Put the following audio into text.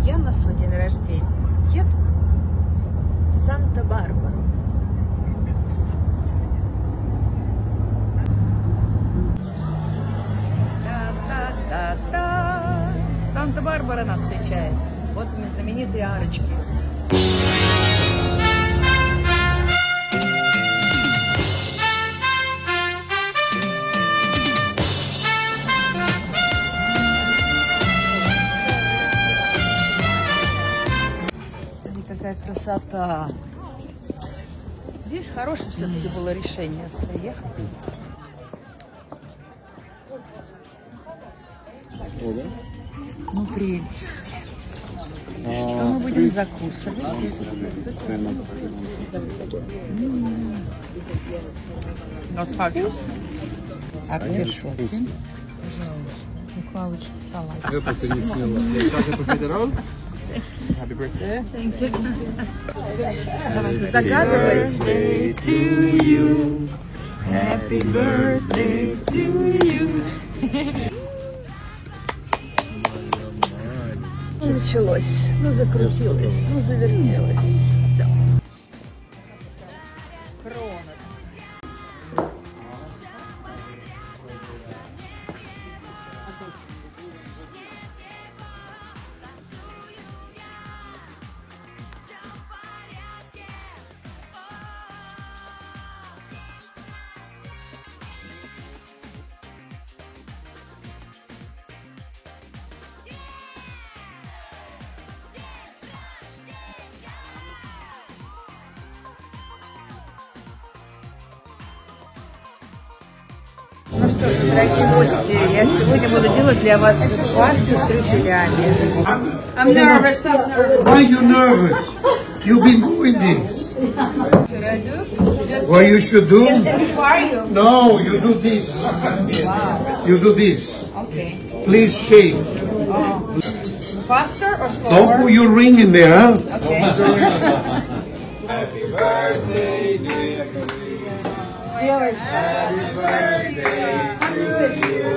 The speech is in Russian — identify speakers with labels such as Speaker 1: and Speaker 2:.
Speaker 1: я на свой день рождения еду в Санта-Барбару. Та-та-та-та! Санта-Барбара нас встречает. Вот мы, знаменитые арочки. Смотри, какая красота. Видишь, хорошее все-таки было решение приехать. Ну, прелесть. Что мы будем закусывать? Гаспачо. Аргишоты. Пожалуйста. Палочки, салат.
Speaker 2: Это ты не сняла. Сейчас я попитерал. Happy birthday.
Speaker 1: Thank you. Давайте загадывать. Birthday to you. Happy birthday to you. Ну, началось, ну, закрутилось, ну, завертелось. Все. Крона. Ну что же, дорогие гости, я сегодня буду делать для вас пасту с трюфелями.
Speaker 3: I'm nervous.
Speaker 4: Why are you nervous? You've been doing this.
Speaker 3: Should I do? Just
Speaker 4: What you should do?
Speaker 3: inspire you.
Speaker 4: No, you do this.
Speaker 3: Wow.
Speaker 4: You do this.
Speaker 3: Okay.
Speaker 4: Please shake.
Speaker 3: Oh. Faster or slower?
Speaker 4: Don't put your ring in there, huh?
Speaker 3: Okay.
Speaker 2: Happy birthday to you. Happy birthday to you.